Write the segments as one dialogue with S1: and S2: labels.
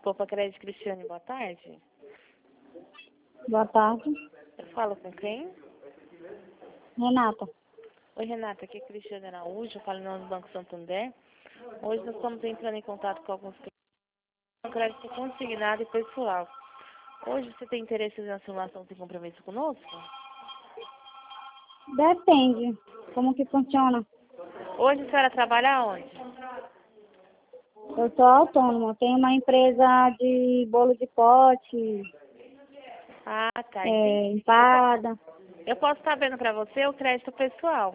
S1: Copa Crédito Cristiane, boa tarde.
S2: Boa tarde.
S1: Eu falo com quem?
S2: Renata.
S1: Oi, Renata, aqui é Cristiane Araújo, eu falo em nome do Banco Santander. Hoje nós estamos entrando em contato com alguns clientes com crédito consignado e pessoal. Hoje você tem interesse na simulação sem compromisso conosco?
S2: Depende. Como que funciona?
S1: Hoje a senhora trabalha onde?
S2: Eu sou autônoma. Tenho uma empresa de bolo de pote,
S1: Ah, tá, entendi.
S2: empada.
S1: Eu posso estar vendo para você o crédito pessoal.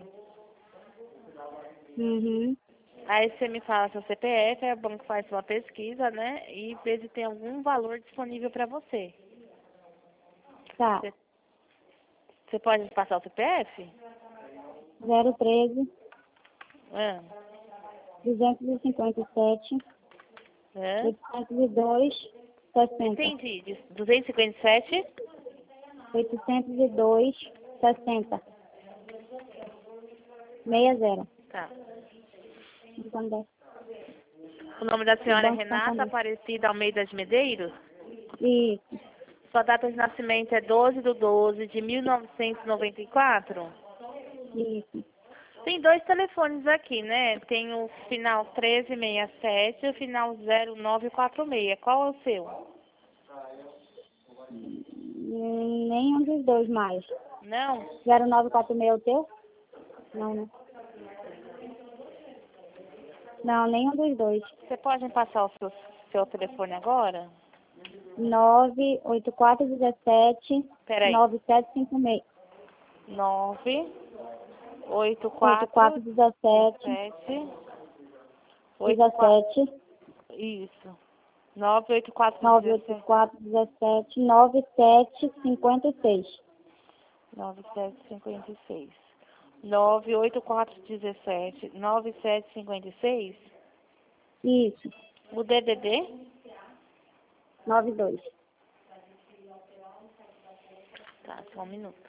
S2: Uhum.
S1: Aí você me fala seu CPF, aí o banco faz uma pesquisa, né? E vê se tem algum valor disponível para você.
S2: Tá.
S1: Você pode passar o CPF?
S2: 013
S1: Ah,
S2: 257
S1: ah.
S2: 802 60.
S1: Entendi. 257?
S2: 802 60. 60.
S1: Tá.
S2: Santander.
S1: O nome da senhora é
S2: Banco
S1: Renata
S2: Santander.
S1: Aparecida Almeida de Medeiros?
S2: Isso.
S1: Sua data de nascimento é 12/12 de 1994?
S2: Isso.
S1: Tem dois telefones aqui, né? Tem o final 1367 e o final 0946. Qual é o seu?
S2: Nenhum dos dois mais.
S1: Não?
S2: 0946 é o teu? Não, né? Não, nenhum dos dois.
S1: Você pode me passar o seu telefone agora?
S2: 98417
S1: Peraí.
S2: 9756.
S1: 98417
S2: 17
S1: Isso. 98417
S2: 98417 9756.
S1: 9756. 98417 9756.
S2: Isso.
S1: O DDD?
S2: 92.
S1: Tá, só um minuto.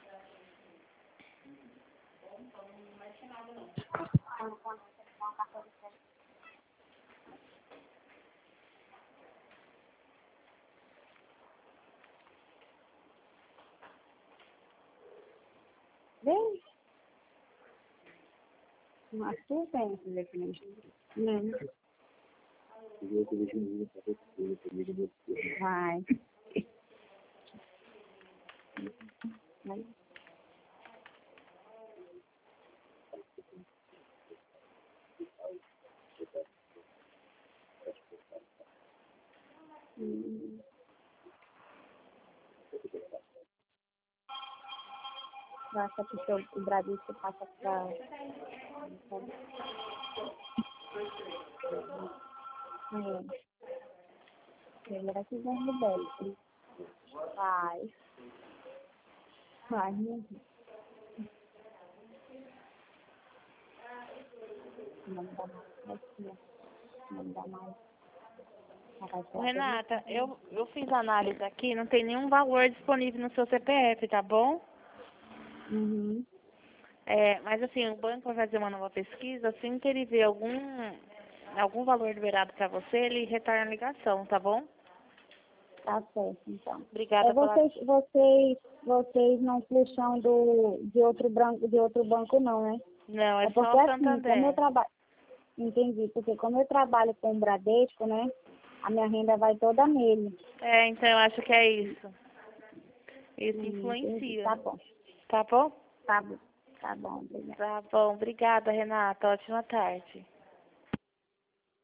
S2: Vem. Mas tu tem. Não. Vai. Vai. Passa pro o Bradesco passa pra... Ele era que vem do Bélgica. Vai. Vai, meu Deus. Não dá mais. Não dá mais.
S1: Renata, eu fiz análise aqui, não tem nenhum valor disponível no seu CPF, tá bom?
S2: Uhum.
S1: Mas assim, o banco vai fazer uma nova pesquisa, assim que ele vê algum valor liberado para você, ele retorna a ligação, tá bom?
S2: Tá certo, então.
S1: Obrigada pela...
S2: Vocês não puxam de outro banco não, né?
S1: Não, é
S2: Porque
S1: só o
S2: assim, como eu
S1: Santander.
S2: trabalho... Entendi, porque como eu trabalho com o Bradesco, né? A minha renda vai toda nele.
S1: Então eu acho que é isso. Isso
S2: Entendi.
S1: influencia.
S2: Tá bom.
S1: Tá bom?
S2: Tá bom. Tá bom, obrigada.
S1: Tá bom, obrigada, Renata. Ótima tarde.